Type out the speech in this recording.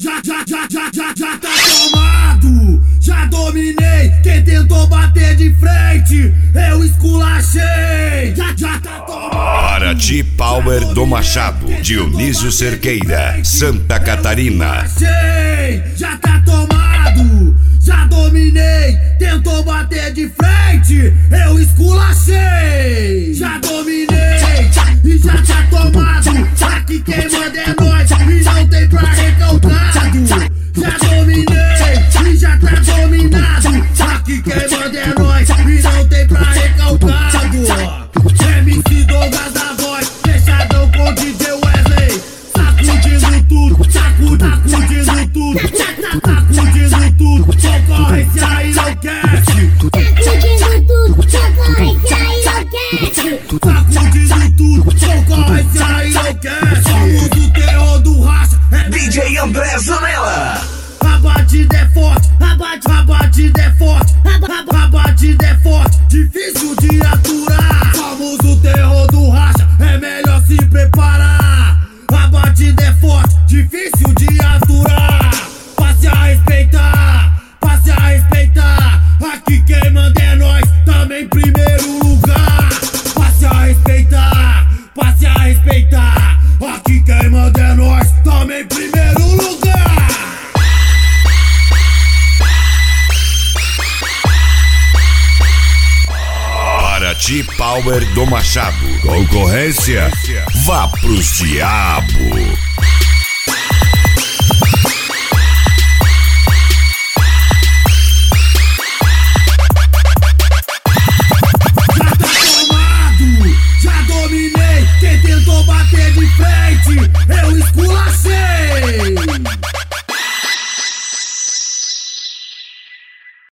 Já tá tomado, já dominei. Quem tentou bater de frente, eu esculachei. Já tá tomado. Paraty Power do Machado, Dionísio Cerqueira, Santa Catarina. Já tá tomado, já dominei. Tentou bater de frente, eu esculachei. Já dominei e já tá tomado. Aqui quem manda é nós e não tem pra recalcado. Já dominei e já tá dominado. Aqui quem manda é nós e não tem pra recalcado. MC Douglas da voz, fechadão com DJ Wesley. Sacudindo tudo, sacudindo tudo, sacudindo tudo. Concorrência aí não quer. Sacudindo tudo, concorrência aí não quer. Sacudindo tudo, concorrência aí não quer. Somos o terror do racha, é DJ André Zanella. A batida é forte, a batida é forte, a batida é forte, difícil de aturar. Somos o terror do racha, é melhor se preparar. A batida é forte, difícil de aturar. Passe a respeitar, passe a respeitar. Aqui quem manda é nós, também em primeiro lugar. Passe a respeitar, passe a respeitar. Aqui quem manda é nós, também em primeiro lugar. Paraty Power do Machado. Concorrência? Vá pros diabo.